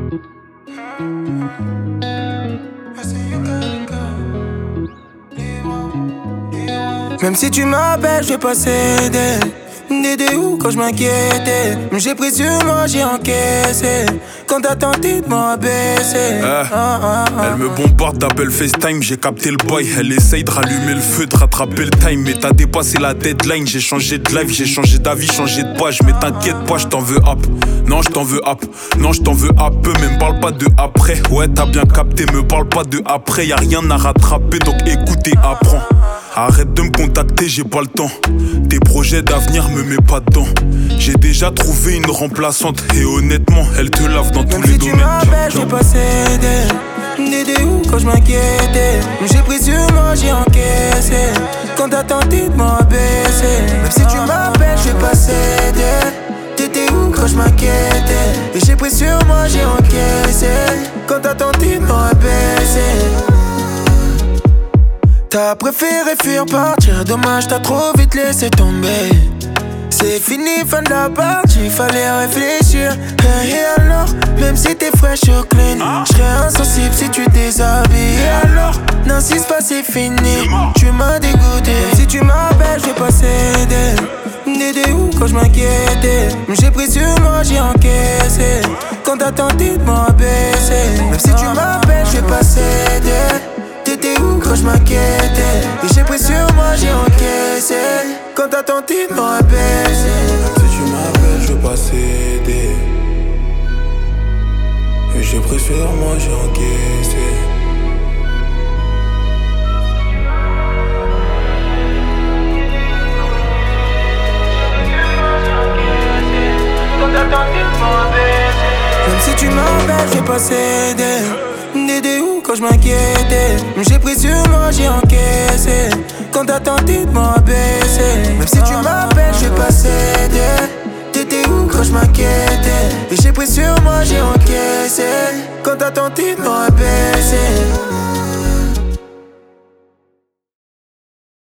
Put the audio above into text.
Même si tu m'appelles, je vais pas céder. D'aider où quand je m'inquiétais. J'ai pris sur moi, j'ai encaissé. Quand t'as tenté de m'abaisser. Elle me bombarde d'appels FaceTime, j'ai capté le boy. Elle essaye de rallumer le feu, de rattraper le time. Mais t'as dépassé la deadline, j'ai changé de life, j'ai changé d'avis, changé de page. Mais t'inquiète pas, je t'en veux app. Non, je t'en veux app. Non, je t'en veux un peu, mais me parle pas de après. Ouais, t'as bien capté, me parle pas de après. Y'a rien à rattraper, donc écoute et apprends. Arrête de me contacter, j'ai pas le temps. Tes projets d'avenir me mets pas dedans. J'ai déjà trouvé une remplaçante et honnêtement, elle te lave dans tous les domaines. Même si tu m'appelles, j'ai pas cédé. D'aider où quand je m'inquiétais. J'ai pris sur moi, j'ai encaissé. Quand t'as tenté de m'abaisser. Même si tu m'appelles, j'ai pas cédé. T'étais où quand je m'inquiétais. Et j'ai pris sur moi, j'ai encaissé. Quand t'as tenté de m'abaisser. T'as préféré fuir, partir, dommage t'as trop vite laissé tomber. C'est fini, fin de la partie, fallait réfléchir. Et alors, même si t'es fraîche ou clean, j'serais insensible si tu déshabilles. Et alors, n'insiste pas, c'est fini, tu m'as dégoûté. Même si tu m'appelles, j'ai pas cédé. D'aider où quand je m'inquiétais. J'ai pris sur moi, j'ai encaissé. Quand t'as tenté de m'abaisser. Même si tu m'appelles, j'ai pas cédé. T'étais où quand je m'inquiétais. Et j'ai pris sur moi, j'ai encaissé. Quand t'as tenté de m'abaisser. Si tu m'appelles, je vais pas céder. Et j'ai pris sur moi, j'ai encaissé. Quand t'as tenté de m'abaisser. Même si tu m'appelles, je vais pas céder. D'aider où quand je m'inquiétais. J'ai pris sur moi, j'ai encaissé. Quand t'as tenté de m'abaisser. Même si tu m'appelles, je vais pas céder. T'étais où quand je m'inquiétais. Et j'ai pris sur moi, j'ai encaissé. Quand t'as tenté de m'abaisser.